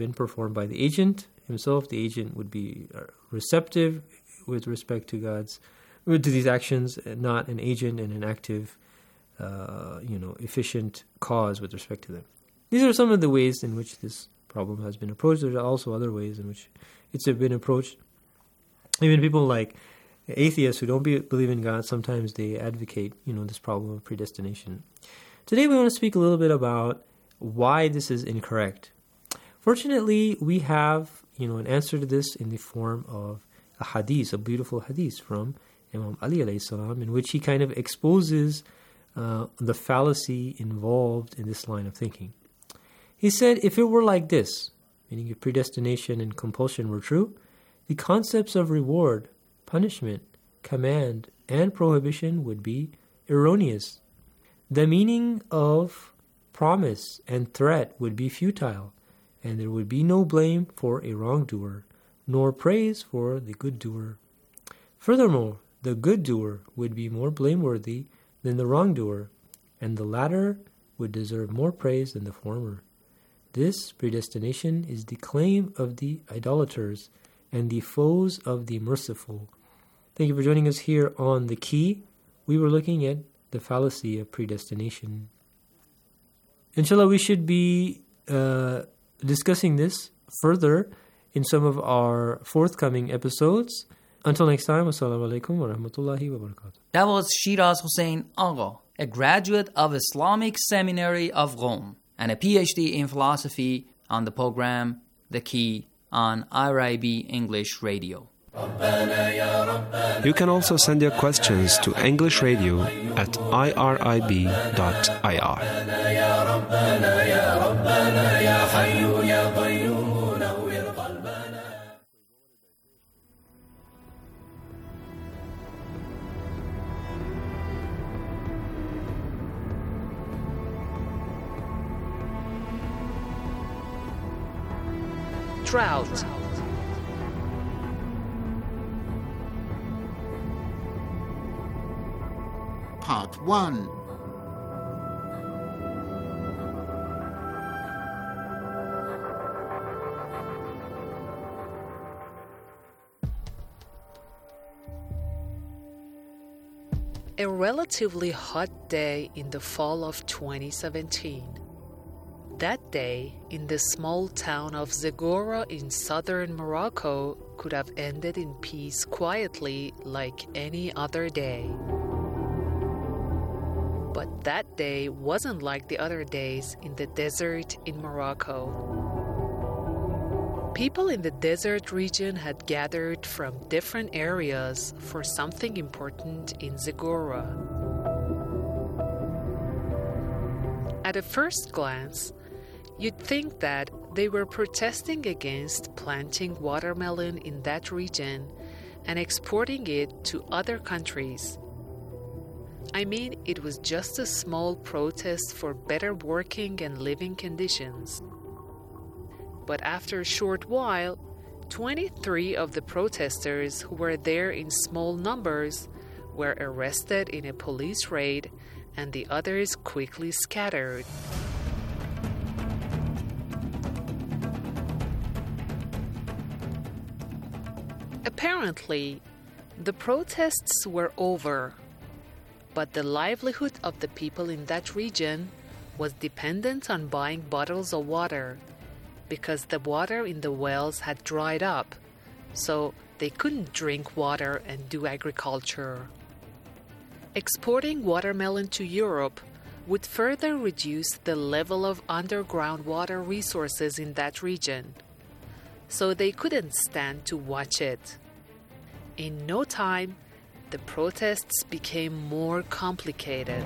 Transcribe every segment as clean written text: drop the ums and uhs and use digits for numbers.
been performed by the agent himself. The agent would be receptive with respect to these actions, not an agent and an active, efficient cause with respect to them. These are some of the ways in which this problem has been approached. There are also other ways in which it's been approached. Even people like atheists who don't believe in God, sometimes they advocate, this problem of predestination. Today we want to speak a little bit about why this is incorrect. Fortunately, we have, an answer to this in the form of a hadith, a beautiful hadith from Imam Ali alayhi salam, in which he kind of exposes the fallacy involved in this line of thinking. He said, if it were like this, meaning if predestination and compulsion were true, the concepts of reward, punishment, command, and prohibition would be erroneous. The meaning of promise and threat would be futile, and there would be no blame for a wrongdoer, nor praise for the good doer. Furthermore, the good doer would be more blameworthy than the wrongdoer, and the latter would deserve more praise than the former. This predestination is the claim of the idolaters and the foes of the merciful. Thank you for joining us here on The Key. We were looking at the fallacy of predestination. Inshallah, we should be discussing this further in some of our forthcoming episodes. Until next time, assalamu alaikum wa rahmatullahi wa barakatuh. That was Shiraz Hussain Agha, a graduate of Islamic Seminary of Rome and a PhD in philosophy, on the program The Key on IRIB English Radio. You can also send your questions to English Radio at irib.ir. Drought. Part 1. A relatively hot day in the fall of 2017. That day, in the small town of Zagora in southern Morocco, could have ended in peace quietly like any other day. But that day wasn't like the other days in the desert in Morocco. People in the desert region had gathered from different areas for something important in Zagora. At a first glance, you'd think that they were protesting against planting watermelon in that region and exporting it to other countries. I mean, it was just a small protest for better working and living conditions. But after a short while, 23 of the protesters who were there in small numbers were arrested in a police raid, and the others quickly scattered. Apparently, the protests were over, but the livelihood of the people in that region was dependent on buying bottles of water, because the water in the wells had dried up, so they couldn't drink water and do agriculture. Exporting watermelon to Europe would further reduce the level of underground water resources in that region, so they couldn't stand to watch it. In no time, the protests became more complicated.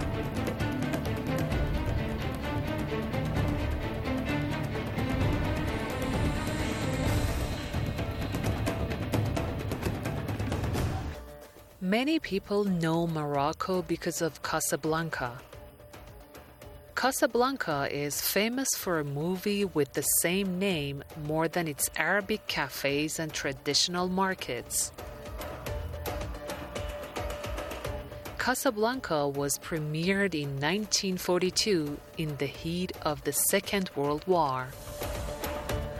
Many people know Morocco because of Casablanca. Casablanca is famous for a movie with the same name more than its Arabic cafes and traditional markets. Casablanca was premiered in 1942 in the heat of the Second World War.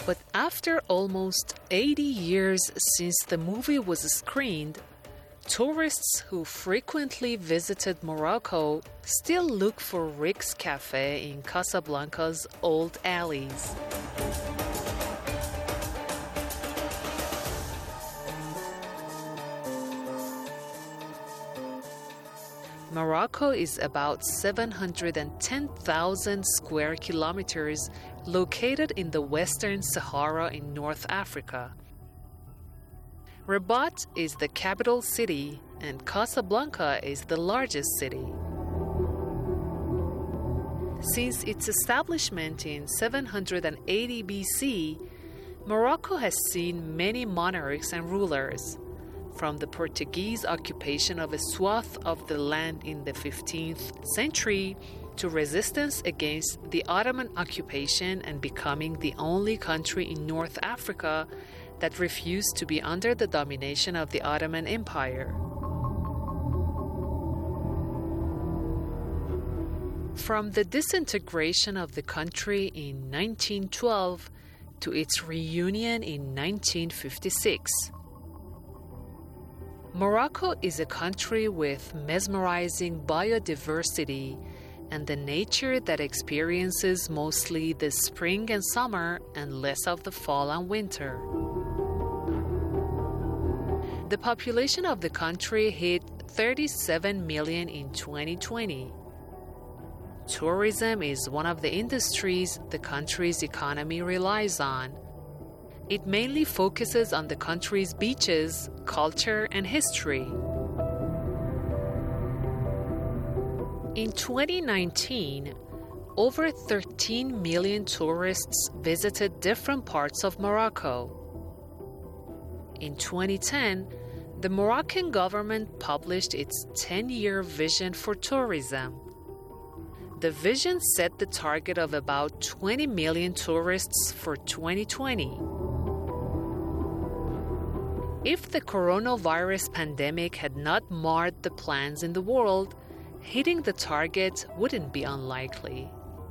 But after almost 80 years since the movie was screened, tourists who frequently visited Morocco still look for Rick's Cafe in Casablanca's old alleys. Morocco is about 710,000 square kilometers located in the Western Sahara in North Africa. Rabat is the capital city and Casablanca is the largest city. Since its establishment in 780 BC, Morocco has seen many monarchs and rulers, from the Portuguese occupation of a swath of the land in the 15th century to resistance against the Ottoman occupation and becoming the only country in North Africa that refused to be under the domination of the Ottoman Empire. From the disintegration of the country in 1912 to its reunion in 1956. Morocco is a country with mesmerizing biodiversity and the nature that experiences mostly the spring and summer and less of the fall and winter. The population of the country hit 37 million in 2020. Tourism is one of the industries the country's economy relies on. It mainly focuses on the country's beaches, culture, and history. In 2019, over 13 million tourists visited different parts of Morocco. In 2010, the Moroccan government published its 10-year vision for tourism. The vision set the target of about 20 million tourists for 2020. If the coronavirus pandemic had not marred the plans in the world, hitting the target wouldn't be unlikely.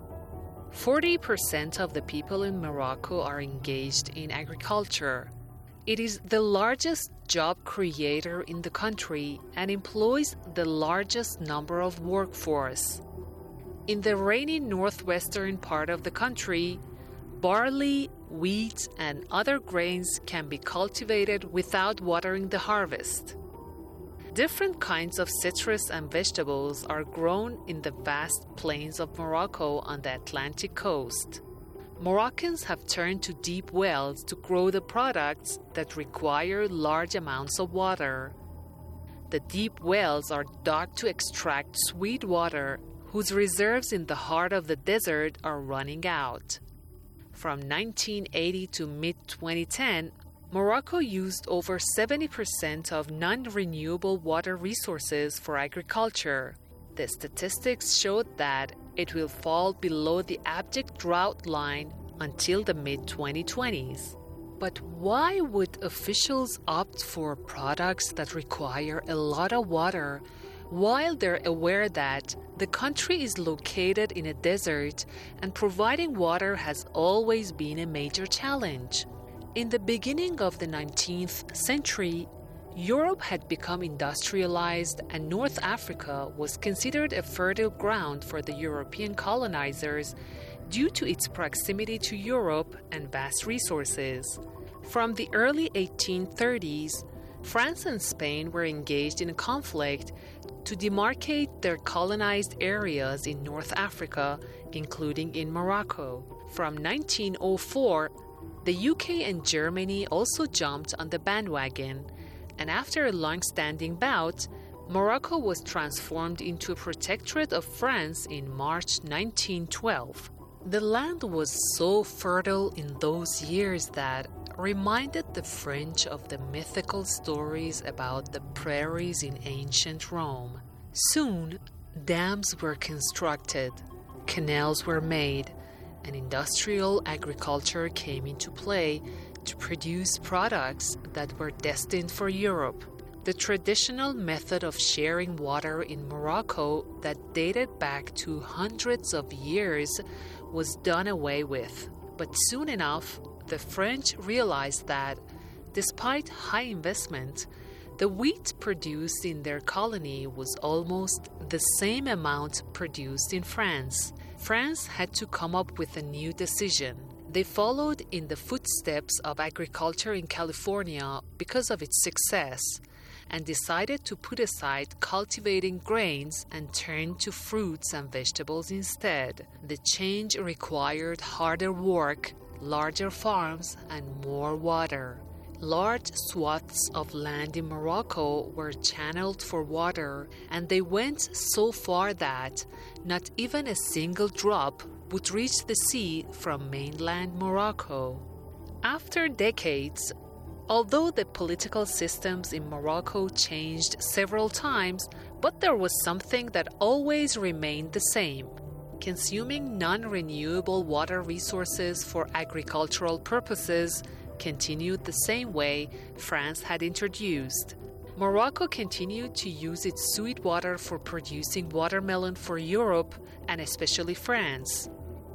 40% of the people in Morocco are engaged in agriculture. It is the largest job creator in the country and employs the largest number of workforce. In the rainy northwestern part of the country, barley, wheat, and other grains can be cultivated without watering the harvest. Different kinds of citrus and vegetables are grown in the vast plains of Morocco on the Atlantic coast. Moroccans have turned to deep wells to grow the products that require large amounts of water. The deep wells are dug to extract sweet water, whose reserves in the heart of the desert are running out. From 1980 to mid-2010, Morocco used over 70% of non-renewable water resources for agriculture. The statistics showed that it will fall below the abject drought line until the mid-2020s. But why would officials opt for products that require a lot of water while they're aware that the country is located in a desert and providing water has always been a major challenge? In the beginning of the 19th century, Europe had become industrialized and North Africa was considered a fertile ground for the European colonizers due to its proximity to Europe and vast resources. From the early 1830s, France and Spain were engaged in a conflict to demarcate their colonized areas in North Africa, including in Morocco. From 1904, the UK and Germany also jumped on the bandwagon, and after a long-standing bout, Morocco was transformed into a protectorate of France in March 1912. The land was so fertile in those years that reminded the French of the mythical stories about the prairies in ancient Rome. Soon, dams were constructed, canals were made, and industrial agriculture came into play to produce products that were destined for Europe. The traditional method of sharing water in Morocco that dated back to hundreds of years was done away with. But soon enough, the French realized that, despite high investment, the wheat produced in their colony was almost the same amount produced in France. France had to come up with a new decision. They followed in the footsteps of agriculture in California because of its success, and decided to put aside cultivating grains and turn to fruits and vegetables instead. The change required harder work, larger farms, and more water. Large swaths of land in Morocco were channeled for water, and they went so far that not even a single drop would reach the sea from mainland Morocco. After decades, although the political systems in Morocco changed several times, but there was something that always remained the same: consuming non-renewable water resources for agricultural purposes continued the same way France had introduced. Morocco continued to use its sweet water for producing watermelon for Europe and especially France.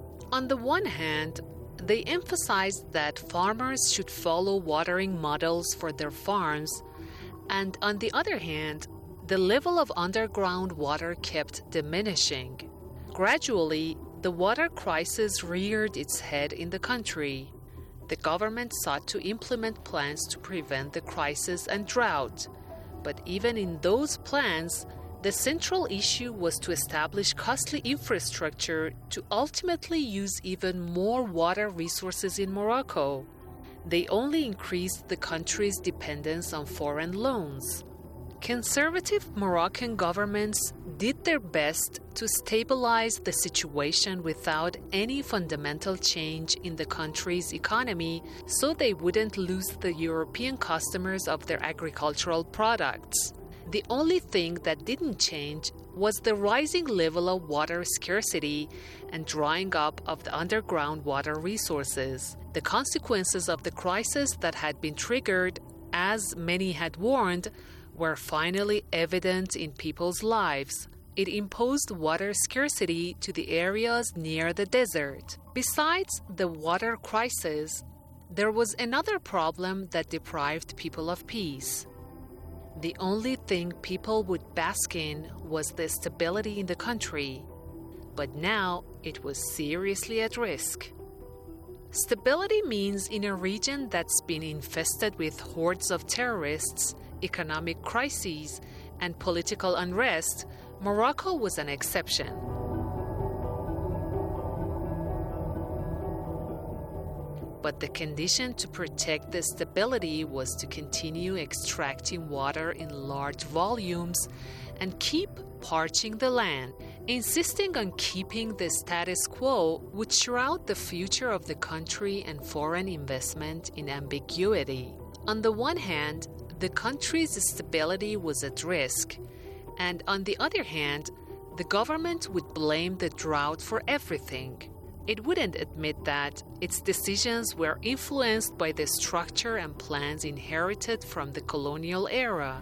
On the one hand, they emphasized that farmers should follow watering models for their farms, and on the other hand, the level of underground water kept diminishing. Gradually, the water crisis reared its head in the country. The government sought to implement plans to prevent the crisis and drought. But even in those plans, the central issue was to establish costly infrastructure to ultimately use even more water resources in Morocco. They only increased the country's dependence on foreign loans. Conservative Moroccan governments did their best to stabilize the situation without any fundamental change in the country's economy so they wouldn't lose the European customers of their agricultural products. The only thing that didn't change was the rising level of water scarcity and drying up of the underground water resources. The consequences of the crisis that had been triggered, as many had warned, were finally evident in people's lives. It imposed water scarcity to the areas near the desert. Besides the water crisis, there was another problem that deprived people of peace. The only thing people would bask in was the stability in the country, but now it was seriously at risk. Stability means in a region that's been infested with hordes of terrorists, economic crises, and political unrest, Morocco was an exception. But the condition to protect the stability was to continue extracting water in large volumes and keep parching the land. Insisting on keeping the status quo would shroud the future of the country and foreign investment in ambiguity. On the one hand, the country's stability was at risk, and on the other hand, the government would blame the drought for everything. It wouldn't admit that its decisions were influenced by the structure and plans inherited from the colonial era.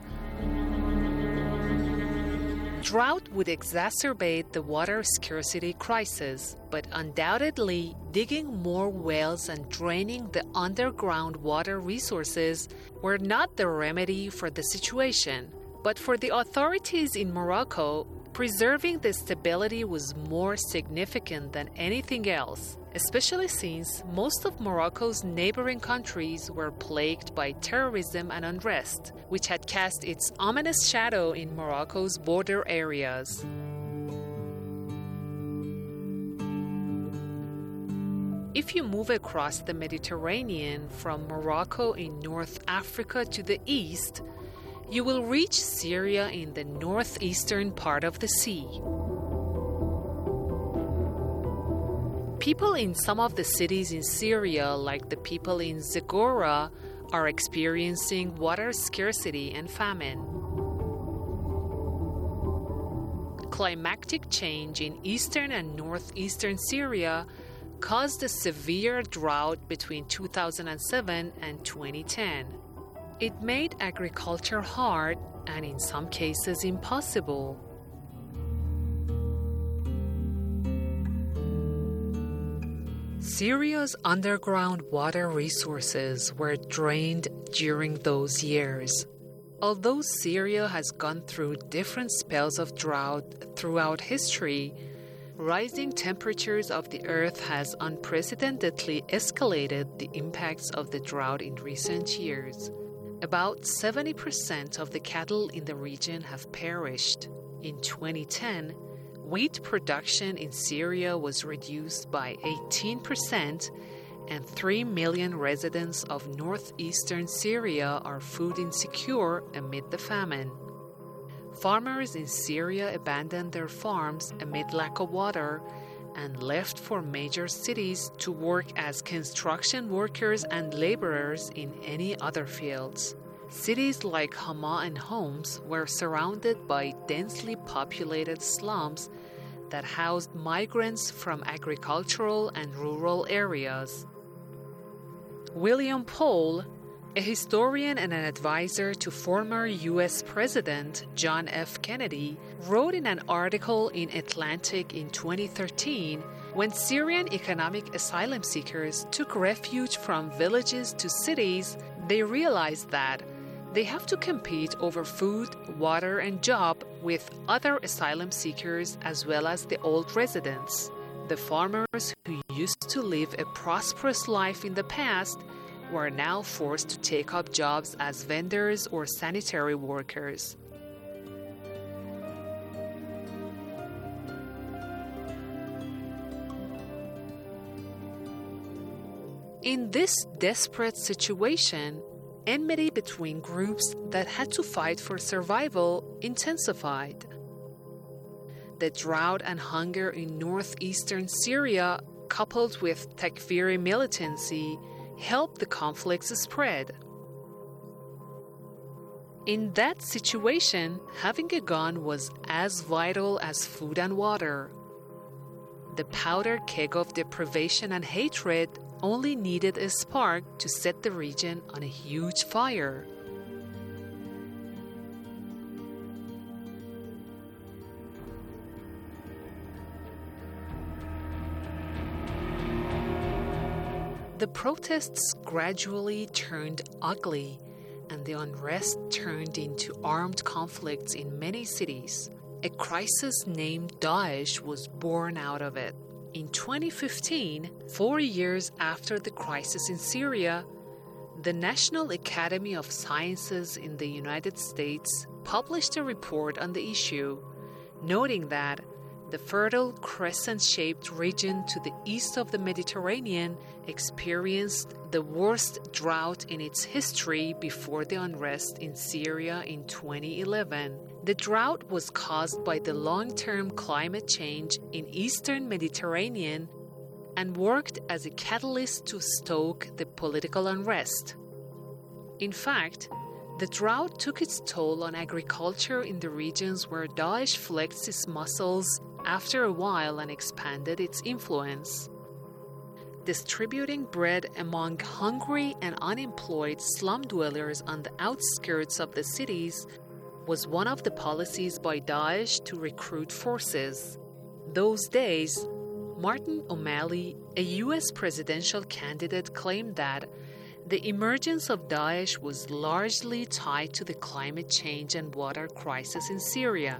Drought would exacerbate the water scarcity crisis, but undoubtedly, digging more wells and draining the underground water resources were not the remedy for the situation. But for the authorities in Morocco, preserving the stability was more significant than anything else, especially since most of Morocco's neighboring countries were plagued by terrorism and unrest, which had cast its ominous shadow in Morocco's border areas. If you move across the Mediterranean from Morocco in North Africa to the east, you will reach Syria in the northeastern part of the sea. People in some of the cities in Syria, like the people in Zagora, are experiencing water scarcity and famine. Climatic change in eastern and northeastern Syria caused a severe drought between 2007 and 2010. It made agriculture hard and in some cases impossible. Syria's underground water resources were drained during those years. Although Syria has gone through different spells of drought throughout history, rising temperatures of the earth has unprecedentedly escalated the impacts of the drought in recent years. About 70% of the cattle in the region have perished. In 2010, wheat production in Syria was reduced by 18%, and 3 million residents of northeastern Syria are food insecure amid the famine. Farmers in Syria abandoned their farms amid lack of water and left for major cities to work as construction workers and laborers in any other fields. Cities like Hama and Homs were surrounded by densely populated slums that housed migrants from agricultural and rural areas. William Pohl, a historian and an advisor to former U.S. President John F. Kennedy, wrote in an article in Atlantic in 2013, when Syrian economic asylum seekers took refuge from villages to cities, they realized that they have to compete over food, water, and job with other asylum seekers as well as the old residents. The farmers who used to live a prosperous life in the past were now forced to take up jobs as vendors or sanitary workers. In this desperate situation, enmity between groups that had to fight for survival intensified. The drought and hunger in northeastern Syria, coupled with Takfiri militancy, helped the conflicts spread. In that situation, having a gun was as vital as food and water. The powder keg of deprivation and hatred only needed a spark to set the region on a huge fire. The protests gradually turned ugly, and the unrest turned into armed conflicts in many cities. A crisis named Daesh was born out of it. In 2015, 4 years after the crisis in Syria, the National Academy of Sciences in the United States published a report on the issue, noting that the fertile crescent-shaped region to the east of the Mediterranean experienced the worst drought in its history before the unrest in Syria in 2011. The drought was caused by the long-term climate change in eastern Mediterranean and worked as a catalyst to stoke the political unrest. In fact, the drought took its toll on agriculture in the regions where Daesh flexed its muscles after a while and expanded its influence. Distributing bread among hungry and unemployed slum dwellers on the outskirts of the cities was one of the policies by Daesh to recruit forces. Those days, Martin O'Malley, a U.S. presidential candidate, claimed that the emergence of Daesh was largely tied to the climate change and water crisis in Syria,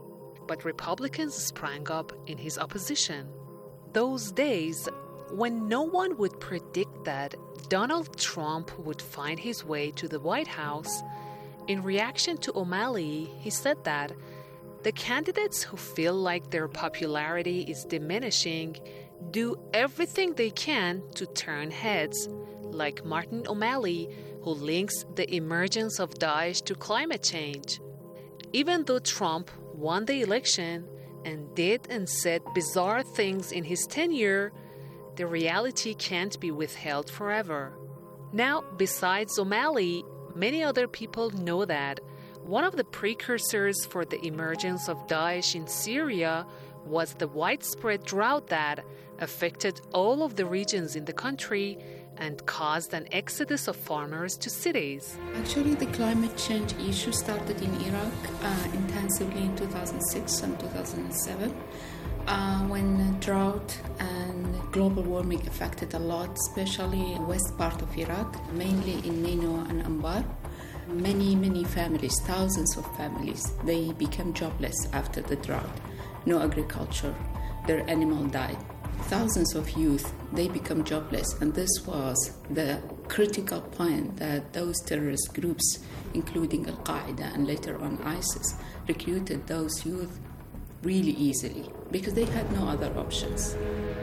but Republicans sprang up in his opposition. Those days, when no one would predict that Donald Trump would find his way to the White House, in reaction to O'Malley, he said that the candidates who feel like their popularity is diminishing do everything they can to turn heads, like Martin O'Malley, who links the emergence of Daesh to climate change. Even though Trump won the election and did and said bizarre things in his tenure, the reality can't be withheld forever. Now, besides O'Malley, many other people know that one of the precursors for the emergence of Daesh in Syria was the widespread drought that affected all of the regions in the country and caused an exodus of farmers to cities. Actually, the climate change issue started in Iraq intensively in 2006 and 2007 when drought and global warming affected a lot, especially west part of Iraq, mainly in Nainawa and Anbar. Many families, thousands of families, they became jobless after the drought. No agriculture, their animal died. Thousands of youth, they become jobless, and this was the critical point that those terrorist groups, including Al-Qaeda and later on ISIS, recruited those youth really easily because they had no other options.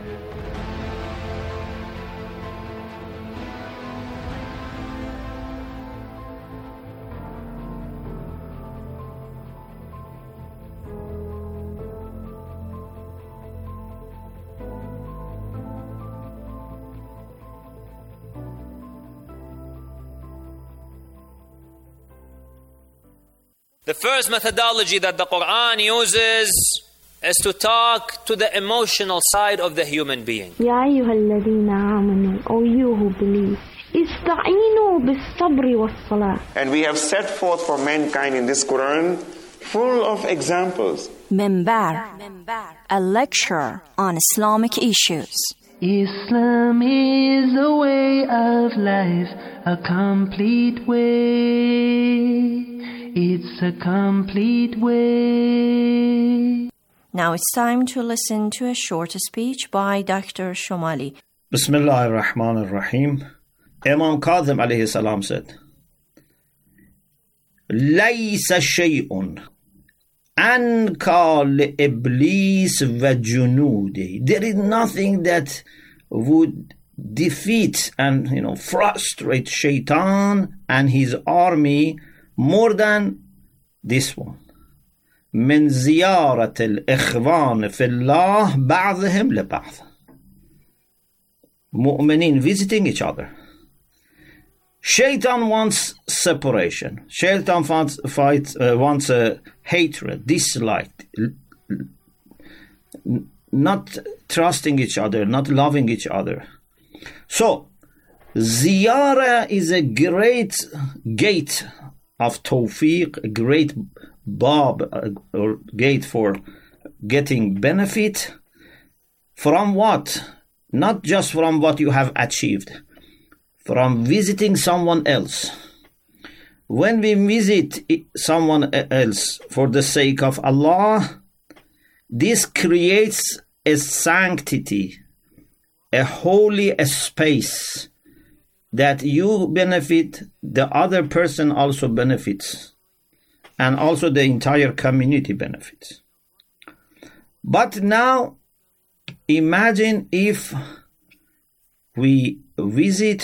The first methodology that the Quran uses is to talk to the emotional side of the human being. يا أيها الذين آمنوا, O you who believe, استعينوا بالصبر والصلاة. And we have set forth for mankind in this Quran full of examples. Minbar, a lecture on Islamic issues. Islam is a way of life, a complete way. It's a complete way. Now it's time to listen to a short speech by Dr. Shomali. Bismillah ar-Rahman ar-Rahim. Imam Kadhim alayhi salam said, لَيْسَ شَيْءٌ أَنْكَى لِإِبْلِيسِ وَجُنُودِهِ. There is nothing that would defeat and frustrate Shaitan and his army more than this one. من زيارة الإخوان في الله بعضهم لبعض. Mu'mineen visiting each other. Shaitan wants separation. Shaitan wants hatred, dislike, not trusting each other, not loving each other. So, ziyarah is a great gate of tawfiq, a great bab or gate for getting benefit from what? Not just from what you have achieved, from visiting someone else. When we visit someone else for the sake of Allah, this creates a sanctity, a holy space that you benefit, the other person also benefits, and also the entire community benefits. But now, imagine if we visit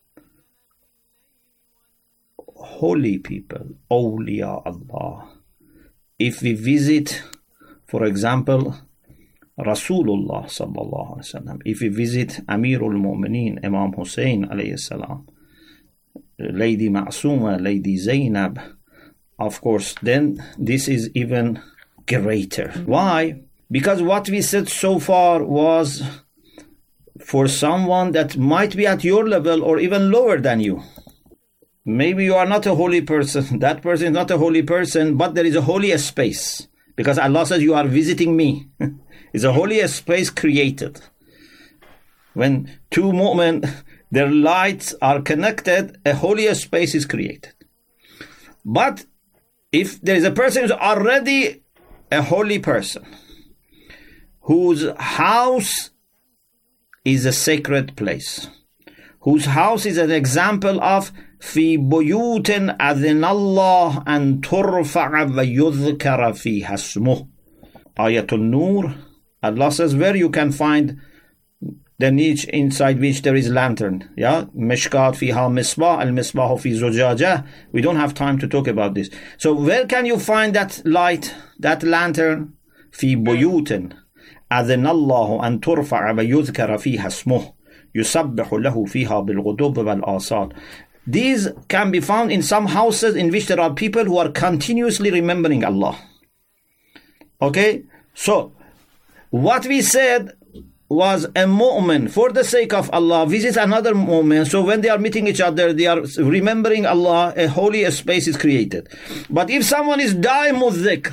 holy people, awliya Allah. If we visit, for example, Rasulullah sallallahu alaihi wasallam. If we visit Amirul Mu'mineen, Imam Hussein alayhi salam, Lady Ma'suma, Lady Zainab, of course, then this is even greater. Why? Because what we said so far was for someone that might be at your level or even lower than you. Maybe you are not a holy person, that person is not a holy person, but there is a holy space. Because Allah says, you are visiting me. It's a holy space created. When two mu'min, their lights are connected, a holy space is created. But if there is a person who is already a holy person, whose house is a sacred place, whose house is an example of في بيوت أذن الله أن ترفع ويذكر فيها اسمه. Ayatul Nur, Allah says where you can find the niche inside which there is lantern. Yeah, Mishkat fiha misbah, al-misbahu fi zujajah. We don't have time to talk about this. So where can you find that light, that lantern? في بيوت أذن الله أن ترفع ويذكر فيها اسمه يسبح له فيها بالغدو والآصال. These can be found in some houses in which there are people who are continuously remembering Allah. Okay? So, what we said was a mu'min, for the sake of Allah, visits another mu'min, so when they are meeting each other, they are remembering Allah, a holy space is created. But if someone is daimu dhikr,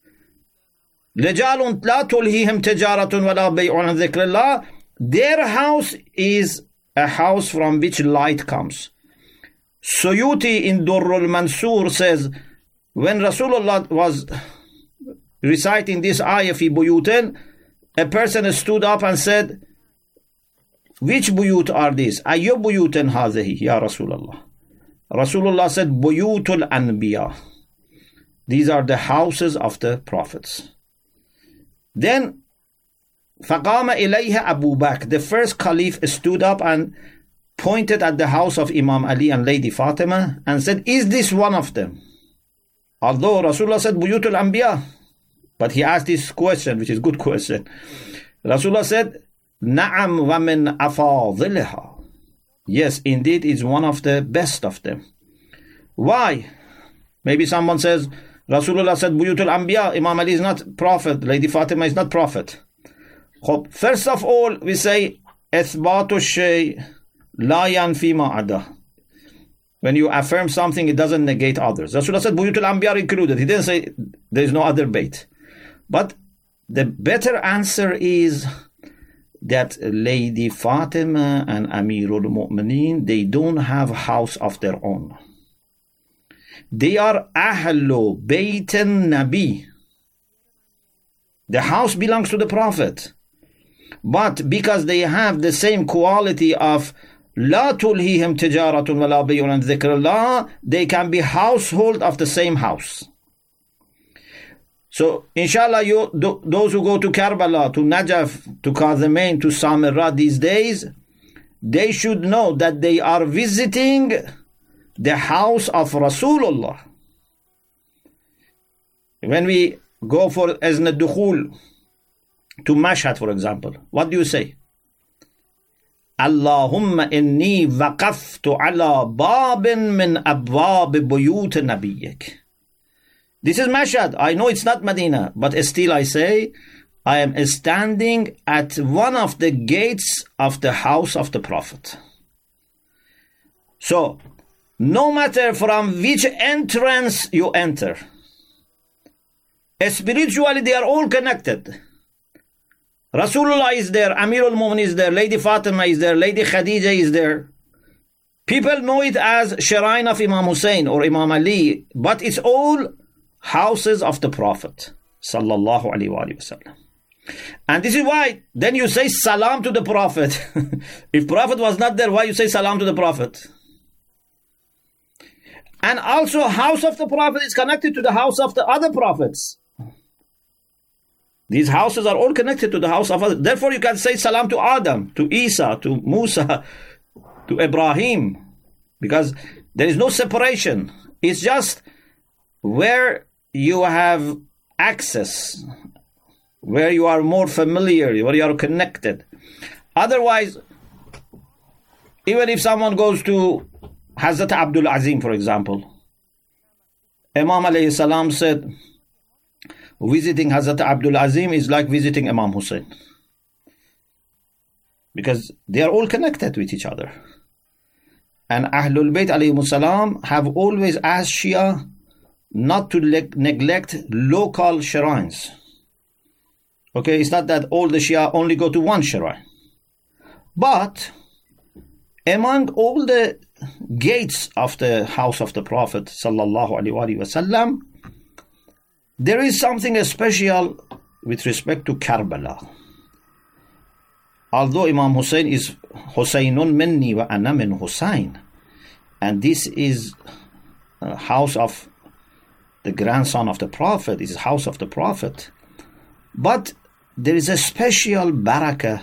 رجال لا تلهيهم تجارة ولا بيع عن ذكر الله, their house is a house from which light comes. Suyuti in Durrul Mansur says, when Rasulullah was reciting this ayah fi buyutin, a person stood up and said, which buyut are these? Ayyu buyutin hazihi, ya Rasulullah. Rasulullah said, buyutul anbiya. These are the houses of the prophets. Then, فَقَامَ إِلَيْهَ Abu Bakr. The first caliph stood up and pointed at the house of Imam Ali and Lady Fatima and said, is this one of them? Although Rasulullah said, Buyutul Anbiya. But he asked this question, which is a good question. Rasulullah said, Na'am wa min afadilha. Yes, indeed, it's one of the best of them. Why? Maybe someone says, Rasulullah said, Buyutul Anbiya, Imam Ali is not prophet, Lady Fatima is not prophet. First of all, we say, Ithbatu shay la yanfi ma'ada. When you affirm something, it doesn't negate others. Rasulullah said, Buyutul Anbiya are included. He didn't say there is no other bait. But the better answer is that Lady Fatima and Amirul Mu'mineen, they don't have a house of their own. They are Ahlu Baytan Nabi. The house belongs to the Prophet. But because they have the same quality of La tulhihim tijaratun wa la bay'un an dhikrullah, they can be household of the same house. So, inshallah, those who go to Karbala, to Najaf, to Kazimain, to Samirra these days, they should know that they are visiting the house of Rasulullah. When we go for Azn al-Dukhul to Mashhad, for example, what do you say? Allahumma inni waqaftu ala babin min abwab buyut nabiyyik. This is Mashhad. I know it's not Medina, but still I say, I am standing at one of the gates of the house of the Prophet. So, no matter from which entrance you enter, spiritually they are all connected. Rasulullah is there, Amirul Mu'min is there, Lady Fatima is there, Lady Khadija is there. People know it as Shrine of Imam Hussein or Imam Ali, but it's all houses of the Prophet sallallahu alaihi wasallam. And this is why then you say salam to the Prophet. If Prophet was not there, why you say salam to the Prophet? And also house of the Prophet is connected to the house of the other prophets. These houses are all connected to the house of others. Therefore you can say salam to Adam, to Isa, to Musa, to Ibrahim, because there is no separation. It's just where you have access, where you are more familiar, where you are connected. Otherwise, even if someone goes to Hazrat Abdul Azim, for example, Imam alayhi salam said, visiting Hazrat Abdul Azim is like visiting Imam Hussein. Because they are all connected with each other. And Ahlul Bayt alayhi salam have always asked Shia not to neglect local shrines. Okay, it's not that all the Shia only go to one shrine. But among all the gates of the house of the Prophet sallallahu alaihi wasallam, there is something special with respect to Karbala. Although Imam Hussein is Husaynun minni wa ana min Husayn, and this is a house of the grandson of the Prophet, is house of the Prophet, but there is a special barakah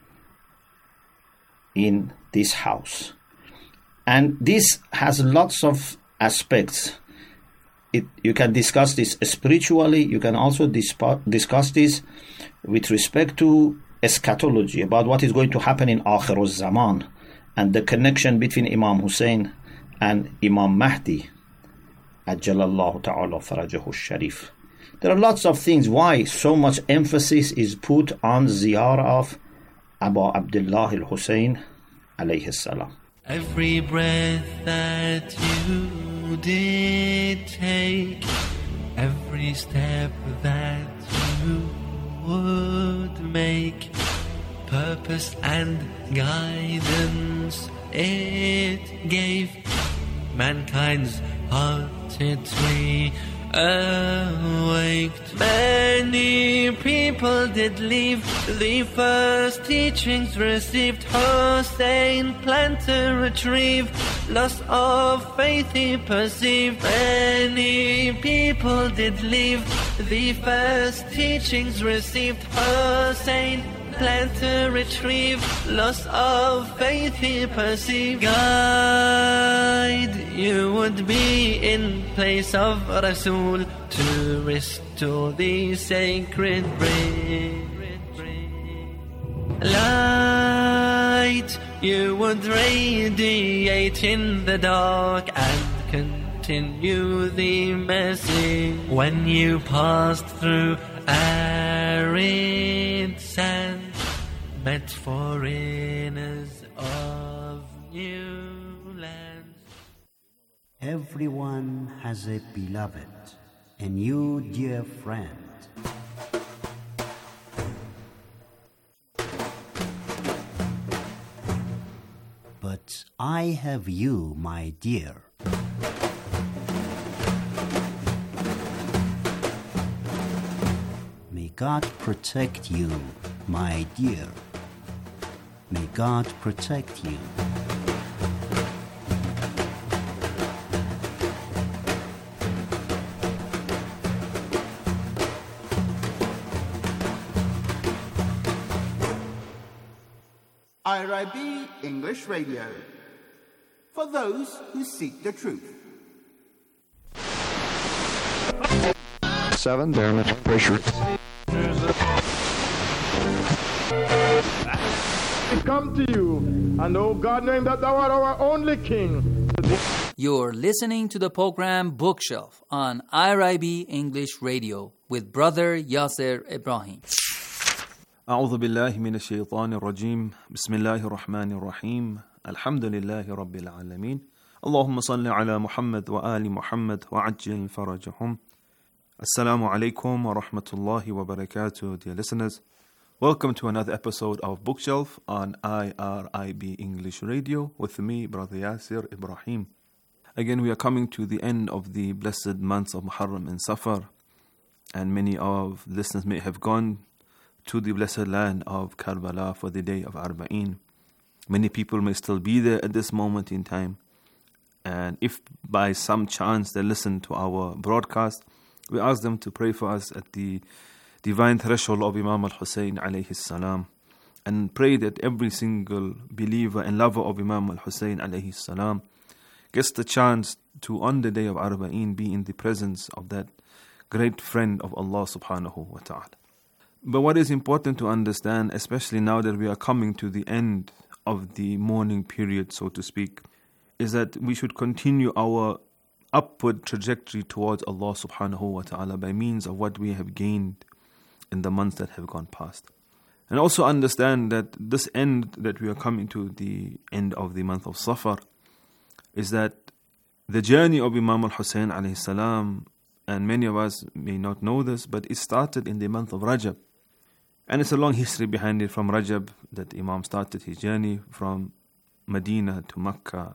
in this house. And this has lots of aspects. You can discuss this spiritually. You can also discuss this with respect to eschatology, about what is going to happen in Akhirul Zaman, and the connection between Imam Hussein and Imam Mahdi, Ajjalallahu ta'ala farajahu sharif. There are lots of things why so much emphasis is put on ziyarah of Abu Abdullah al-Hussein alayhi salam. Every breath that you did take, every step that you would make, purpose and guidance it gave, mankind's hearted tree awaked. Many people did leave the first teachings received. Hussein planned to retrieve, loss of faith he perceived. Many people did leave the first teachings received. Hussein planned to retrieve, loss of faith he perceived. Guide you would be in place of Rasul to restore the sacred brain. Light you would radiate in the dark and continue the message. When you passed through arid sand, met foreigners of new lands. Everyone has a beloved, and you, dear friend. But I have you, my dear. May God protect you, my dear. May God protect you. IRIB English Radio, for those who seek the truth. 7 barometric pressure. We come to you, and oh God, knowing that thou art our only King. You're listening to the program Bookshelf on IRIB English Radio with Brother Yasser Ibrahim. أعوذ بالله من الشيطان الرجيم بسم الله الرحمن الرحيم الحمد لله رب العالمين اللهم صل على محمد وآل محمد وعجل فرجهم. Assalamu alaikum wa rahmatullahi wa barakatuh, dear listeners. Welcome to another episode of Bookshelf on IRIB English Radio with me, Brother Yasser Ibrahim. Again, we are coming to the end of the blessed months of Muharram and Safar, and many of the listeners may have gone to the blessed land of Karbala for the day of Arba'een. Many people may still be there at this moment in time, and if by some chance they listen to our broadcast, we ask them to pray for us at the divine threshold of Imam al-Hussein alayhi salam, and pray that every single believer and lover of Imam al-Hussein alayhi salam gets the chance to, on the day of Arba'een, be in the presence of that great friend of Allah subhanahu wa ta'ala. But what is important to understand, especially now that we are coming to the end of the mourning period, so to speak, is that we should continue our upward trajectory towards Allah subhanahu wa ta'ala by means of what we have gained in the months that have gone past. And also understand that this end that we are coming to, the end of the month of Safar, is that the journey of Imam al-Hussein alayhi salam, and many of us may not know this, but it started in the month of Rajab. And it's a long history behind it, from Rajab that Imam started his journey from Medina to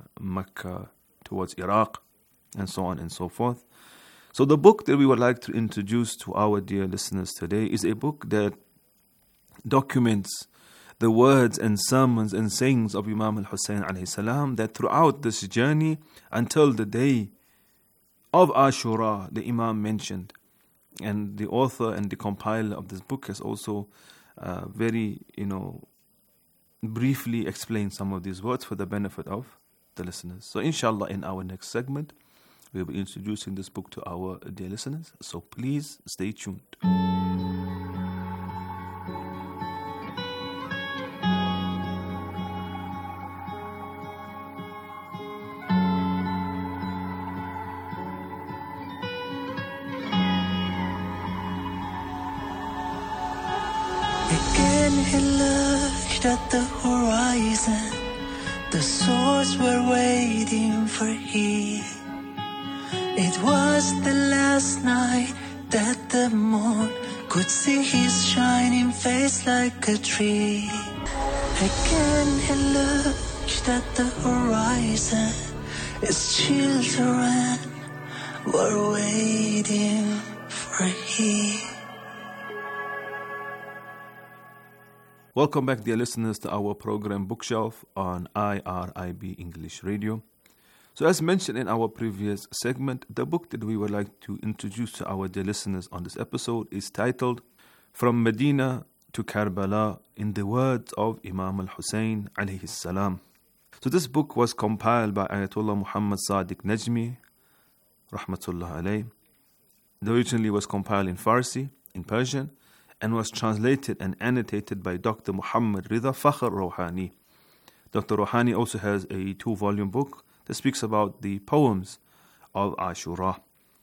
Mecca towards Iraq, and so on and so forth. So the book that we would like to introduce to our dear listeners today is a book that documents the words and sermons and sayings of Imam al-Hussein alayhi salam, that throughout this journey until the day of Ashura, the Imam mentioned. And the author and the compiler of this book has also very, briefly explained some of these words for the benefit of the listeners. So inshallah, in our next segment, we'll be introducing this book to our dear listeners. So please stay tuned. looked at the horizon. The swords were waiting for him. It was the last night that the moon could see his shining face like a tree. Again he looked at the horizon. His children were waiting for him. Welcome back, dear listeners, to our program Bookshelf on IRIB English Radio. So as mentioned in our previous segment, the book that we would like to introduce to our dear listeners on this episode is titled From Medina to Karbala in the words of Imam al-Hussein alayhi salam. So this book was compiled by Ayatollah Muhammad Sadiq Najmi, rahmatullah alayh. It originally was compiled in Farsi, in Persian, and was translated and annotated by Dr. Muhammad Rida Fakhr Rouhani. Dr. Rouhani also has a 2-volume book that speaks about the poems of Ashura.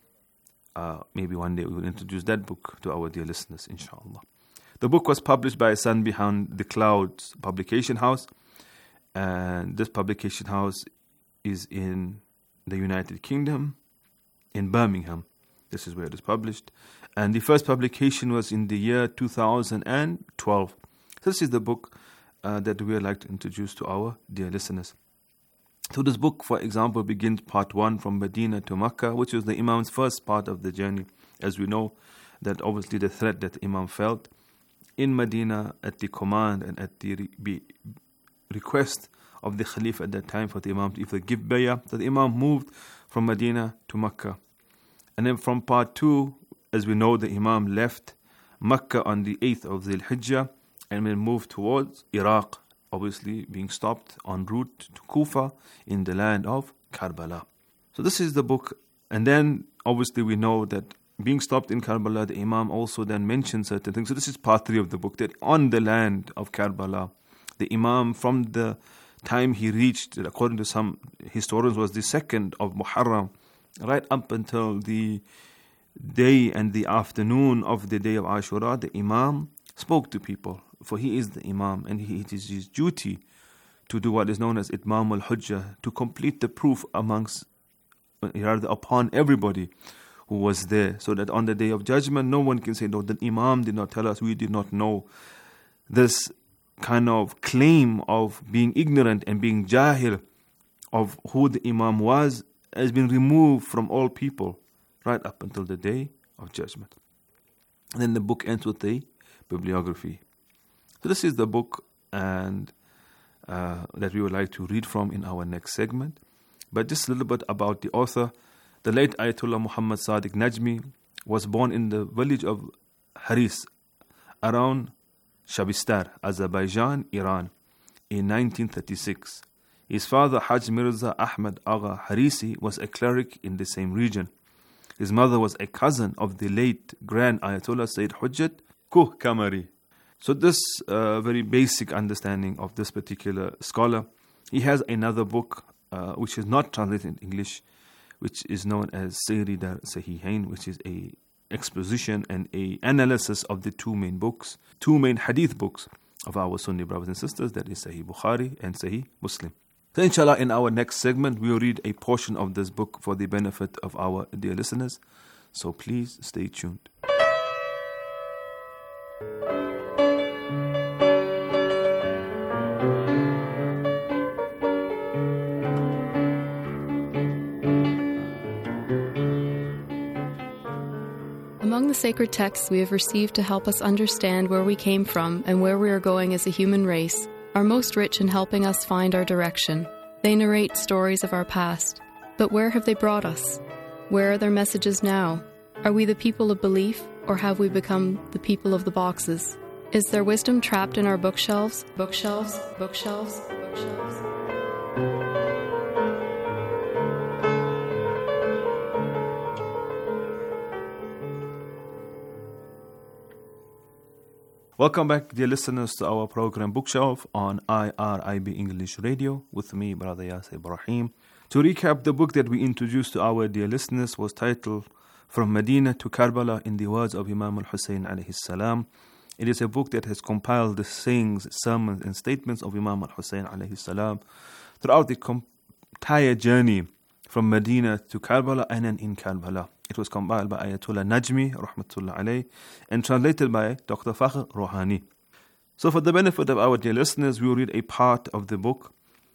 Maybe one day we will introduce that book to our dear listeners, inshallah. The book was published by Sun Behind the Clouds publication house, and this publication house is in the United Kingdom, in Birmingham. This is where it is published. And the first publication was in the year 2012. This is the book that we would like to introduce to our dear listeners. So this book, for example, begins part 1 from Medina to Makkah, which was the Imam's first part of the journey. As we know, that obviously the threat that the Imam felt in Medina at the command and at the request of the Khalif at that time for the Imam to either give bay'ah. So the Imam moved from Medina to Makkah. And then from part 2, as we know, the Imam left Makkah on the 8th of Dhul Hijjah and then moved towards Iraq, obviously being stopped en route to Kufa in the land of Karbala. So this is the book. And then obviously we know that being stopped in Karbala, the Imam also then mentioned certain things. So this is part 3 of the book, that on the land of Karbala, the Imam, from the time he reached, according to some historians, was the 2nd of Muharram, right up until the day and the afternoon of the day of Ashura, the Imam spoke to people. For he is the Imam, and it is his duty to do what is known as Itmam al-Hujjah, to complete the proof upon everybody who was there, so that on the day of judgment, no one can say, no, the Imam did not tell us, we did not know. This kind of claim of being ignorant and being jahil of who the Imam was has been removed from all people right up until the day of judgment. And then the book ends with the bibliography. So this is the book and that we would like to read from in our next segment. But just a little bit about the author. The late Ayatollah Muhammad Sadiq Najmi was born in the village of Haris around Shabistar, Azerbaijan, Iran in 1936. His father, Haj Mirza Ahmad Agha Harisi, was a cleric in the same region. His mother was a cousin of the late Grand Ayatollah Sayyid Hujjat Kuh Kamari. So this very basic understanding of this particular scholar. He has another book which is not translated in English, which is known as Sayri Dar Sahihain, which is a exposition and a analysis of the 2 main books, 2 main hadith books of our Sunni brothers and sisters, that is Sahih Bukhari and Sahih Muslim. So inshallah, in our next segment, we will read a portion of this book for the benefit of our dear listeners. So please stay tuned. Among the sacred texts we have received to help us understand where we came from and where we are going as a human race are most rich in helping us find our direction. They narrate stories of our past. But where have they brought us? Where are their messages now? Are we the people of belief, or have we become the people of the boxes? Is there wisdom trapped in our bookshelves? Bookshelves, bookshelves, bookshelves. Welcome back, dear listeners, to our program Bookshelf on IRIB English Radio with me, Brother Yasir Ibrahim. To recap, the book that we introduced to our dear listeners was titled From Medina to Karbala in the words of Imam al-Hussein alayhi salam. It is a book that has compiled the sayings, sermons, and statements of Imam al-Hussein alayhi salam throughout the entire journey from Medina to Karbala and then in Karbala. It was compiled by Ayatollah Najmi, rahmatullah alayh, and translated by Dr. Fakhr Rouhani. So for the benefit of our dear listeners, we will read a part of the book.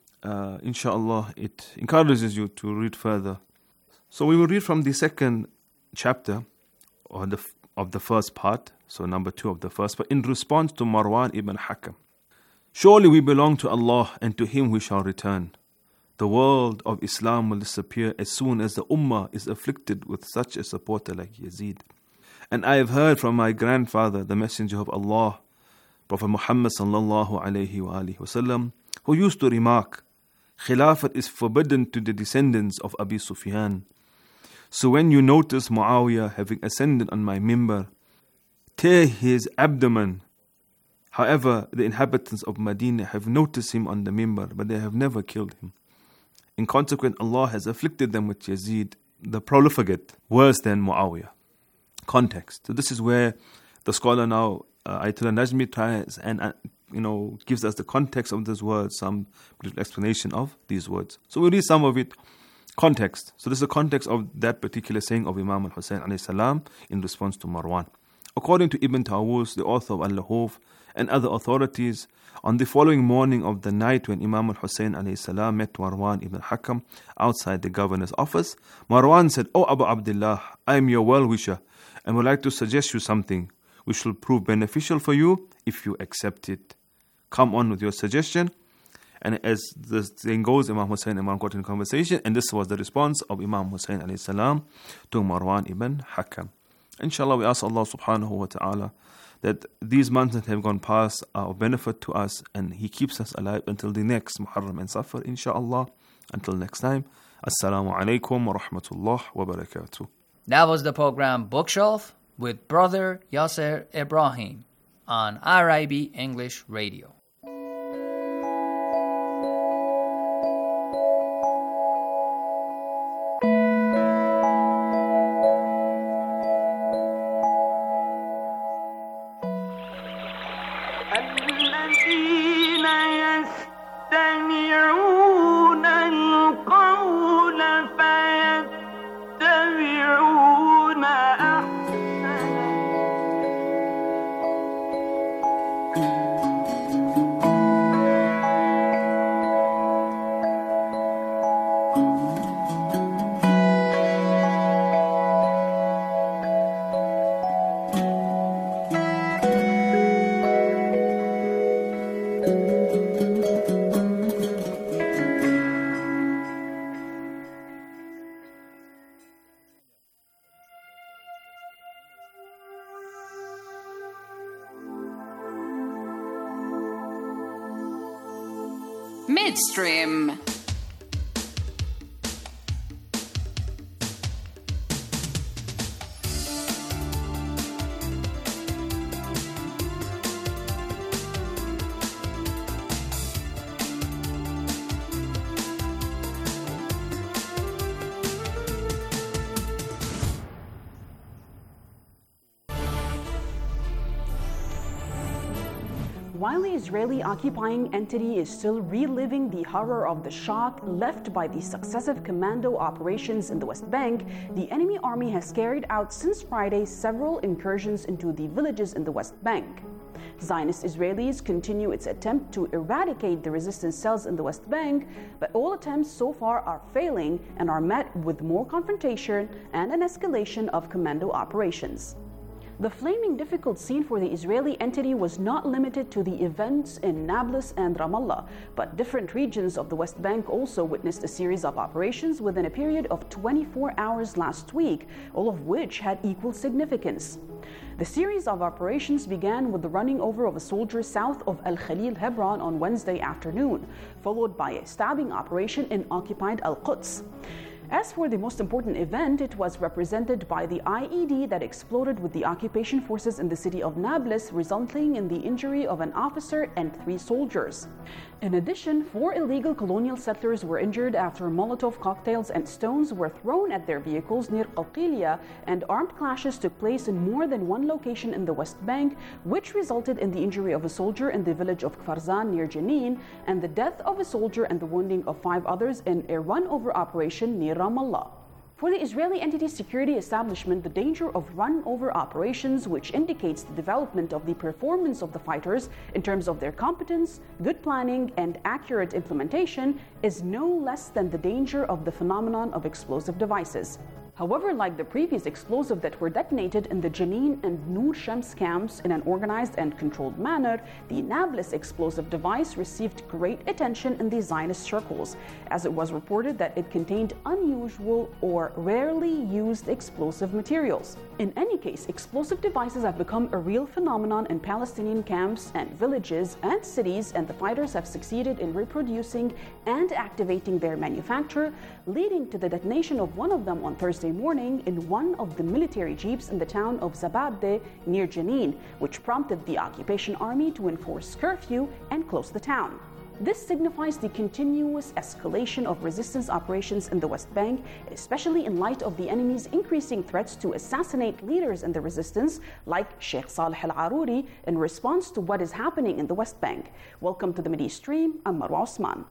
Inshallah, it encourages you to read further. So we will read from the second chapter of the first part, so number 2 of the first part, in response to Marwan ibn Hakam. Surely we belong to Allah, and to Him we shall return. The world of Islam will disappear as soon as the Ummah is afflicted with such a supporter like Yazid. And I have heard from my grandfather, the Messenger of Allah, Prophet Muhammad sallallahu alayhi wa alihi wasallam, who used to remark, Khilafat is forbidden to the descendants of Abi Sufyan. So when you notice Muawiyah having ascended on my mimbar, tear his abdomen. However, the inhabitants of Medina have noticed him on the mimbar, but they have never killed him. In consequence, Allah has afflicted them with Yazid, the profligate, worse than Muawiyah. Context. So this is where the scholar now, Ayatollah Najmi, tries and gives us the context of this word, some explanation of these words. So we'll read some of it. Context. So this is the context of that particular saying of Imam al-Hussein alayhi salam in response to Marwan. According to Ibn Tawus, the author of Al-Lahuf, and other authorities, on the following morning of the night when Imam al-Hussein alayhi salam met Marwan ibn Hakam outside the governor's office, Marwan said, "O Abu Abdullah, I am your well-wisher and would like to suggest you something which will prove beneficial for you if you accept it. Come on with your suggestion." And as the saying goes, Imam Hussein and Imam got in conversation, and this was the response of Imam Hussein alayhi salam to Marwan ibn Hakam. Inshallah, we ask Allah subhanahu wa ta'ala that these months that have gone past are of benefit to us, and He keeps us alive until the next Muharram and Safar, inshallah. Until next time, Assalamu alaikum wa rahmatullah wa barakatuh. That was the program Bookshelf with Brother Yasser Ibrahim on IRIB English Radio. Midstream. While the Israeli occupying entity is still reliving the horror of the shock left by the successive commando operations in the West Bank, the enemy army has carried out since Friday several incursions into the villages in the West Bank. Zionist Israelis continue its attempt to eradicate the resistance cells in the West Bank, but all attempts so far are failing and are met with more confrontation and an escalation of commando operations. The flaming difficult scene for the Israeli entity was not limited to the events in Nablus and Ramallah, but different regions of the West Bank also witnessed a series of operations within a period of 24 hours last week, all of which had equal significance. The series of operations began with the running over of a soldier south of Al Khalil, Hebron on Wednesday afternoon, followed by a stabbing operation in occupied Al Quds. As for the most important event, it was represented by the IED that exploded with the occupation forces in the city of Nablus, resulting in the injury of an officer and 3 soldiers. In addition, 4 illegal colonial settlers were injured after Molotov cocktails and stones were thrown at their vehicles near Qalqilia, and armed clashes took place in more than one location in the West Bank, which resulted in the injury of a soldier in the village of Kfarzan near Jenin, and the death of a soldier and the wounding of 5 others in a run-over operation near Ramallah. For the Israeli entity security establishment, the danger of run-over operations, which indicates the development of the performance of the fighters in terms of their competence, good planning, and accurate implementation, is no less than the danger of the phenomenon of explosive devices. However, like the previous explosive that were detonated in the Jenin and Nur Shams camps in an organized and controlled manner, the Nablus explosive device received great attention in the Zionist circles, as it was reported that it contained unusual or rarely used explosive materials. In any case, explosive devices have become a real phenomenon in Palestinian camps and villages and cities, and the fighters have succeeded in reproducing and activating their manufacture, leading to the detonation of one of them on Thursday morning in one of the military jeeps in the town of Zababde near Jenin, which prompted the occupation army to enforce curfew and close the town. This signifies the continuous escalation of resistance operations in the West Bank, especially in light of the enemy's increasing threats to assassinate leaders in the resistance, like Sheikh Saleh al-Aruri, in response to what is happening in the West Bank. Welcome to the Mideast Stream. I'm Marwa Osman.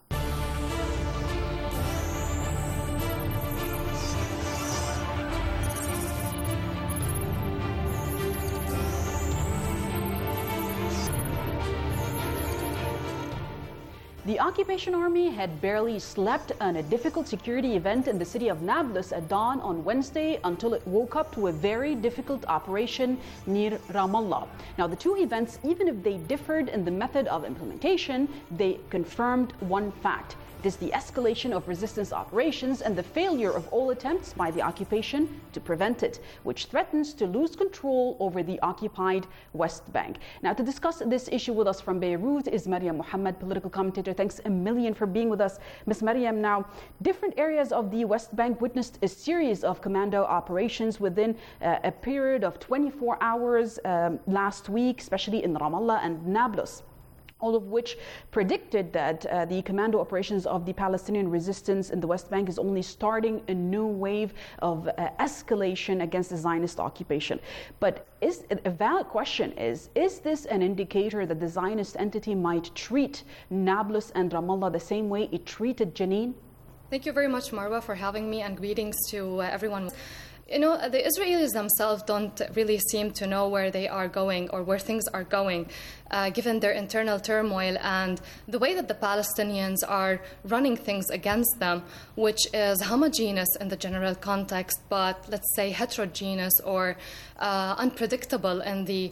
The occupation army had barely slept on a difficult security event in the city of Nablus at dawn on Wednesday until it woke up to a very difficult operation near Ramallah. Now, the two events, even if they differed in the method of implementation, they confirmed one fact. It is the escalation of resistance operations and the failure of all attempts by the occupation to prevent it, which threatens to lose control over the occupied West Bank. Now, to discuss this issue with us from Beirut is Mariam Muhammad, political commentator. Thanks a million for being with us. Ms. Mariam, now, different areas of the West Bank witnessed a series of commando operations within a period of 24 hours last week, especially in Ramallah and Nablus, all of which predicted that the commando operations of the Palestinian resistance in the West Bank is only starting a new wave of escalation against the Zionist occupation. But a valid question is this an indicator that the Zionist entity might treat Nablus and Ramallah the same way it treated Jenin? Thank you very much, Marwa, for having me, and greetings to everyone. You know, the Israelis themselves don't really seem to know where they are going or where things are going, given their internal turmoil and the way that the Palestinians are running things against them, which is homogeneous in the general context, but let's say heterogeneous or unpredictable in the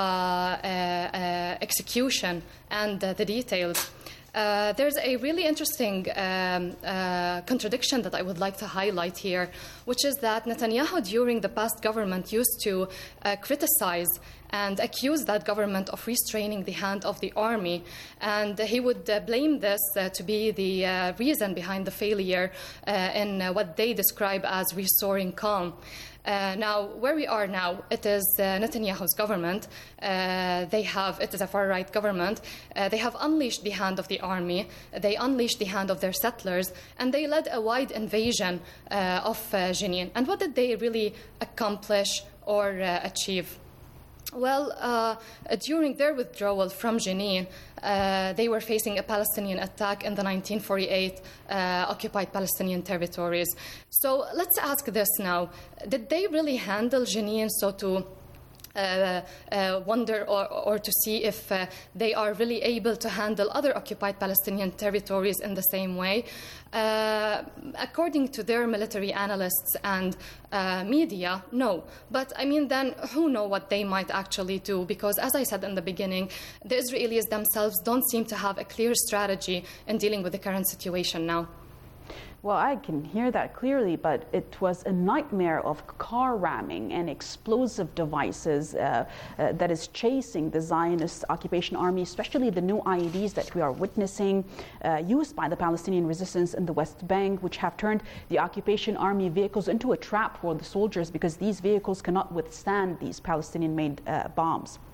execution and the details. There's a really interesting contradiction that I would like to highlight here, which is that Netanyahu during the past government used to criticize and accuse that government of restraining the hand of the army, and he would blame this to be the reason behind the failure in what they describe as restoring calm. Now, where we are now, it is Netanyahu's government. It is a far-right government. They have unleashed the hand of the army. They unleashed the hand of their settlers, and they led a wide invasion of Jenin. And what did they really accomplish or achieve? Well, during their withdrawal from Jenin, they were facing a Palestinian attack in the 1948 occupied Palestinian territories. So let's ask this now. Did they really handle Jenin so to wonder or to see if they are really able to handle other occupied Palestinian territories in the same way? According to their military analysts and media, no. But I mean, then who know what they might actually do? Because as I said in the beginning, the Israelis themselves don't seem to have a clear strategy in dealing with the current situation now. Well, I can hear that clearly, but it was a nightmare of car ramming and explosive devices that is chasing the Zionist occupation army, especially the new IEDs that we are witnessing used by the Palestinian resistance in the West Bank, which have turned the occupation army vehicles into a trap for the soldiers because these vehicles cannot withstand these Palestinian-made bombs.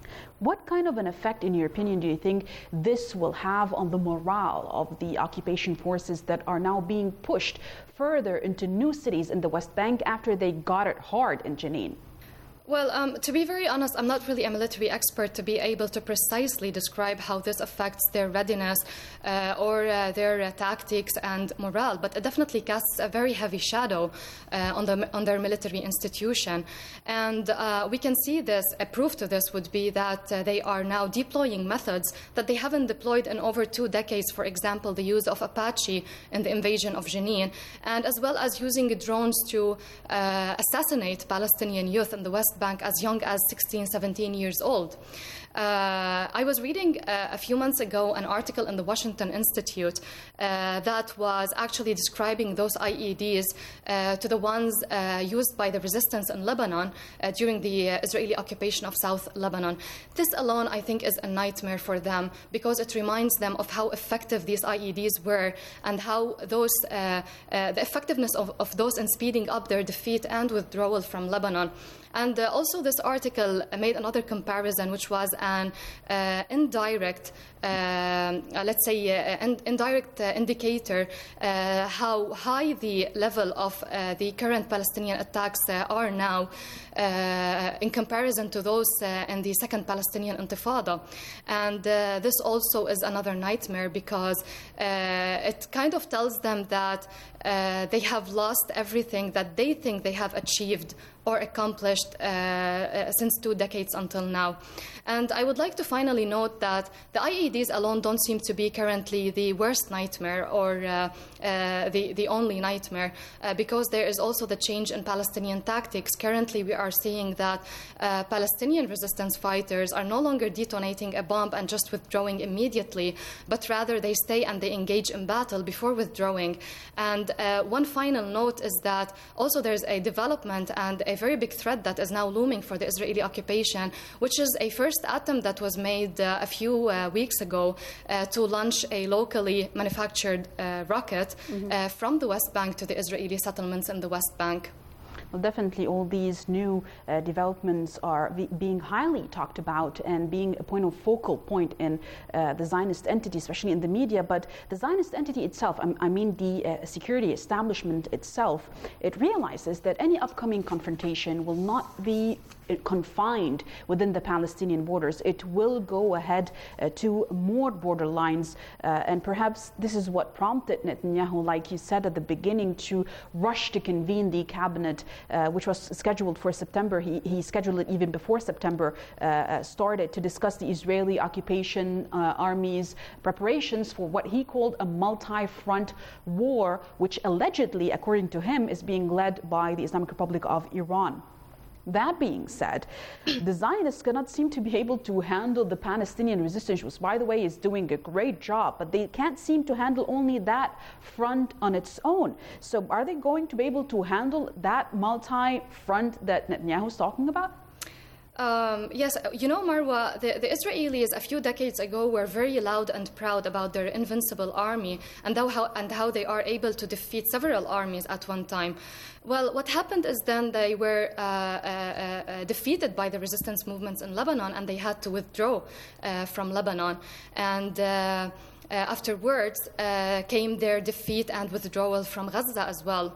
What kind of an effect, in your opinion, do you think this will have on the morale of the occupation forces that are now being pushed further into new cities in the West Bank after they got it hard in Jenin? Well, to be very honest, I'm not really a military expert to be able to precisely describe how this affects their readiness or their tactics and morale, but it definitely casts a very heavy shadow on their military institution. And we can see this, a proof to this would be that they are now deploying methods that they haven't deployed in over 2 decades. For example, the use of Apache in the invasion of Jenin, and as well as using drones to assassinate Palestinian youth in the West Bank as young as 16, 17 years old. I was reading a few months ago an article in the Washington Institute that was actually describing those IEDs to the ones used by the resistance in Lebanon during the Israeli occupation of South Lebanon. This alone, I think, is a nightmare for them because it reminds them of how effective these IEDs were and how those the effectiveness of those in speeding up their defeat and withdrawal from Lebanon. And also this article made another comparison, which was an indirect, indirect indicator how high the level of the current Palestinian attacks are now in comparison to those in the Second Palestinian Intifada. And this also is another nightmare because it kind of tells them that they have lost everything that they think they have achieved or accomplished since 2 decades until now. And I would like to finally note that the IEDs alone don't seem to be currently the worst nightmare or the only nightmare because there is also the change in Palestinian tactics. Currently, we are seeing that Palestinian resistance fighters are no longer detonating a bomb and just withdrawing immediately, but rather they stay and they engage in battle before withdrawing. And one final note is that also there's a development and a very big threat that is now looming for the Israeli occupation, which is a first attempt that was made a few weeks ago to launch a locally manufactured rocket from the West Bank to the Israeli settlements in the West Bank. Well, definitely all these new developments are being highly talked about and being a focal point in the Zionist entity, especially in the media. But the Zionist entity itself, I mean the security establishment itself, it realizes that any upcoming confrontation will not be confined within the Palestinian borders. It will go ahead to more border lines, and perhaps this is what prompted Netanyahu, like you said at the beginning, to rush to convene the cabinet, which was scheduled for September. He scheduled it even before September started to discuss the Israeli occupation army's preparations for what he called a multi-front war, which allegedly, according to him, is being led by the Islamic Republic of Iran. That being said, the Zionists cannot seem to be able to handle the Palestinian resistance, which, by the way, is doing a great job, but they can't seem to handle only that front on its own. So are they going to be able to handle that multi-front that Netanyahu is talking about? Yes, you know, Marwa, the Israelis a few decades ago were very loud and proud about their invincible army and how they are able to defeat several armies at one time. Well, what happened is then they were defeated by the resistance movements in Lebanon and they had to withdraw from Lebanon. And afterwards came their defeat and withdrawal from Gaza as well.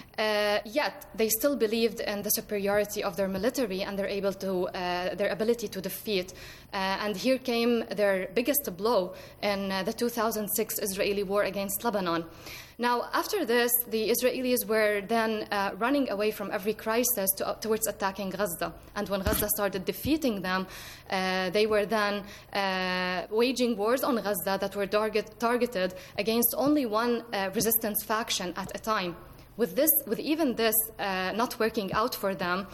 Yet they still believed in the superiority of their military and their ability to defeat. And here came their biggest blow in the 2006 Israeli war against Lebanon. Now, after this, the Israelis were then running away from every crisis towards attacking Gaza. And when Gaza started defeating them, they were then waging wars on Gaza that were targeted against only one resistance faction at a time. With even this not working out for them,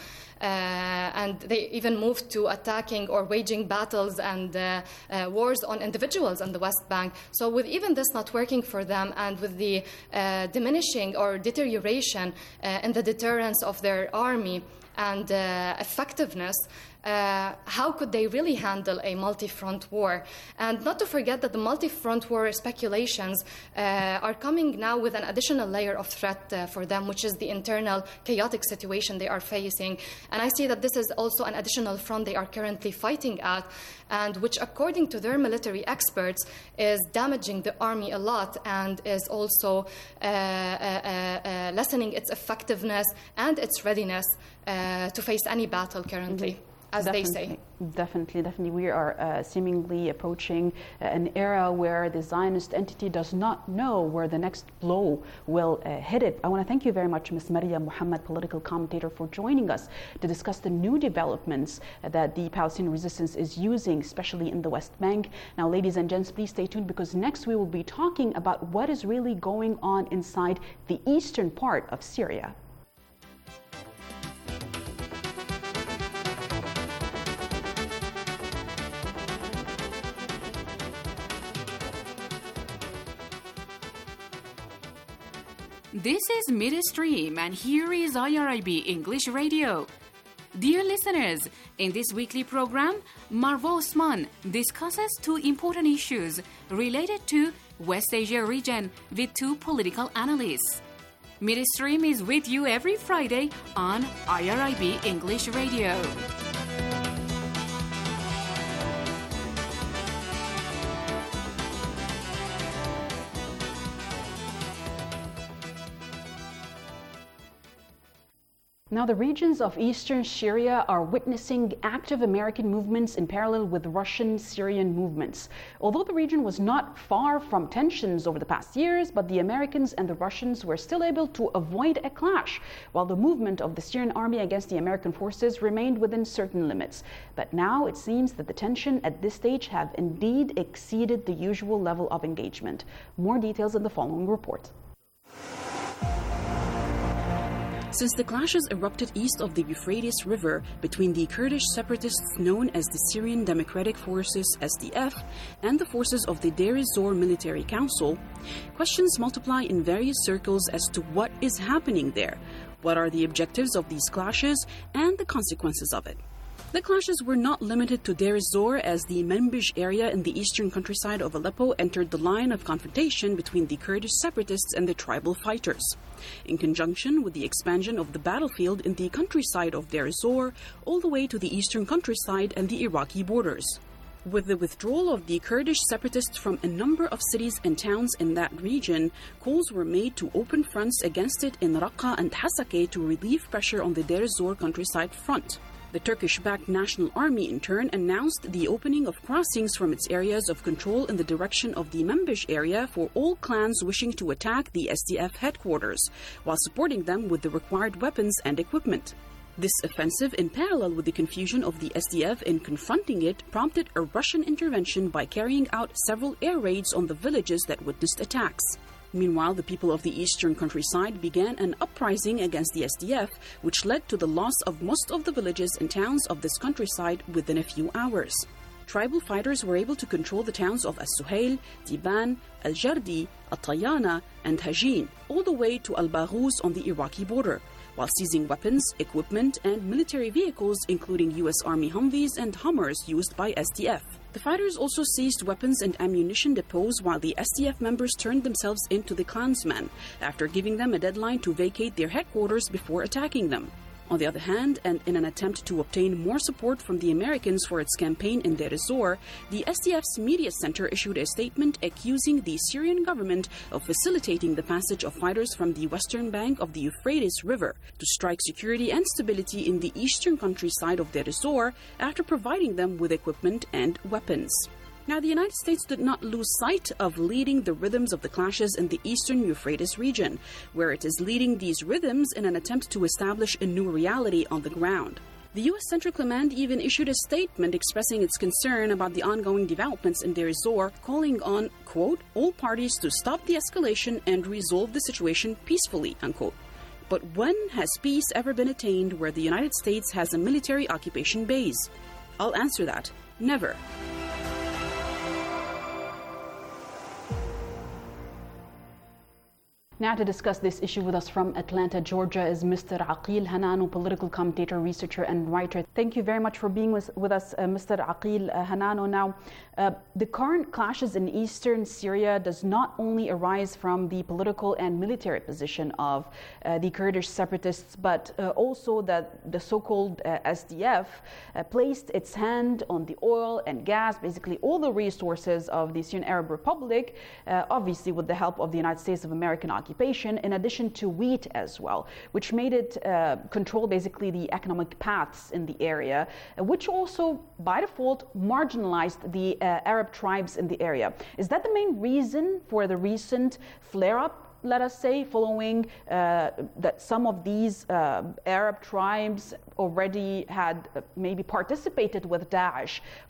and they even moved to attacking or waging battles and wars on individuals on the West Bank. So with even this not working for them and with the diminishing or deterioration in the deterrence of their army and effectiveness, how could they really handle a multi-front war? And not to forget that the multi-front war speculations are coming now with an additional layer of threat for them, which is the internal chaotic situation they are facing. And I see that this is also an additional front they are currently fighting at, and which, according to their military experts, is damaging the army a lot and is also lessening its effectiveness and its readiness to face any battle currently. As definitely, they say. Definitely. We are seemingly approaching an era where the Zionist entity does not know where the next blow will hit it. I want to thank you very much, Ms. Maryam Muhammad, political commentator, for joining us to discuss the new developments that the Palestinian resistance is using, especially in the West Bank. Now, ladies and gents, please stay tuned, because next we will be talking about what is really going on inside the eastern part of Syria. This is Midstream, and here is IRIB English Radio. Dear listeners, in this weekly program, Marwa Osman discusses two important issues related to West Asia region with two political analysts. Midstream is with you every Friday on IRIB English Radio. Now, the regions of eastern Syria are witnessing active American movements in parallel with Russian-Syrian movements. Although the region was not far from tensions over the past years, but the Americans and the Russians were still able to avoid a clash, while the movement of the Syrian army against the American forces remained within certain limits. But now it seems that the tension at this stage have indeed exceeded the usual level of engagement. More details in the following report. Since the clashes erupted east of the Euphrates River between the Kurdish separatists known as the Syrian Democratic Forces (SDF) and the forces of the Deir ez-Zor Military Council, questions multiply in various circles as to what is happening there, what are the objectives of these clashes, and the consequences of it. The clashes were not limited to Deir ez-Zor, as the Manbij area in the eastern countryside of Aleppo entered the line of confrontation between the Kurdish separatists and the tribal fighters. In conjunction with the expansion of the battlefield in the countryside of Deir ez-Zor all the way to the eastern countryside and the Iraqi borders. With the withdrawal of the Kurdish separatists from a number of cities and towns in that region, calls were made to open fronts against it in Raqqa and Hasakeh to relieve pressure on the Deir ez-Zor countryside front. The Turkish-backed National Army in turn announced the opening of crossings from its areas of control in the direction of the Manbij area for all clans wishing to attack the SDF headquarters, while supporting them with the required weapons and equipment. This offensive, in parallel with the confusion of the SDF in confronting it, prompted a Russian intervention by carrying out several air raids on the villages that witnessed attacks. Meanwhile, the people of the eastern countryside began an uprising against the SDF, which led to the loss of most of the villages and towns of this countryside within a few hours. Tribal fighters were able to control the towns of As-Suhail, Tiban, Al-Jardi, At-Tayana, and Hajin, all the way to Al-Baghuz on the Iraqi border, while seizing weapons, equipment, and military vehicles, including U.S. Army Humvees and Hummers used by SDF. The fighters also seized weapons and ammunition depots, while the SDF members turned themselves into the clansmen, after giving them a deadline to vacate their headquarters before attacking them. On the other hand, and in an attempt to obtain more support from the Americans for its campaign in Deir ez-Zor, the SDF's media center issued a statement accusing the Syrian government of facilitating the passage of fighters from the western bank of the Euphrates River to strike security and stability in the eastern countryside of Deir ez-Zor after providing them with equipment and weapons. Now, the United States did not lose sight of leading the rhythms of the clashes in the eastern Euphrates region, where it is leading these rhythms in an attempt to establish a new reality on the ground. The U.S. Central Command even issued a statement expressing its concern about the ongoing developments in Deir ez-Zor, calling on, quote, all parties to stop the escalation and resolve the situation peacefully, unquote. But when has peace ever been attained where the United States has a military occupation base? I'll answer that. Never. Now to discuss this issue with us from Atlanta, Georgia is Mr. Aqil Hanano, political commentator, researcher, and writer. Thank you very much for being with us, Mr. Aqil Hanano. Now, the current clashes in eastern Syria does not only arise from the political and military position of the Kurdish separatists, but also that the so-called SDF placed its hand on the oil and gas, basically all the resources of the Syrian Arab Republic, obviously with the help of the United States of American occupation, in addition to wheat as well, which made it control basically the economic paths in the area, which also by default marginalized the Arab tribes in the area. Is that the main reason for the recent flare-up, let us say, following that some of these Arab tribes already had maybe participated with Daesh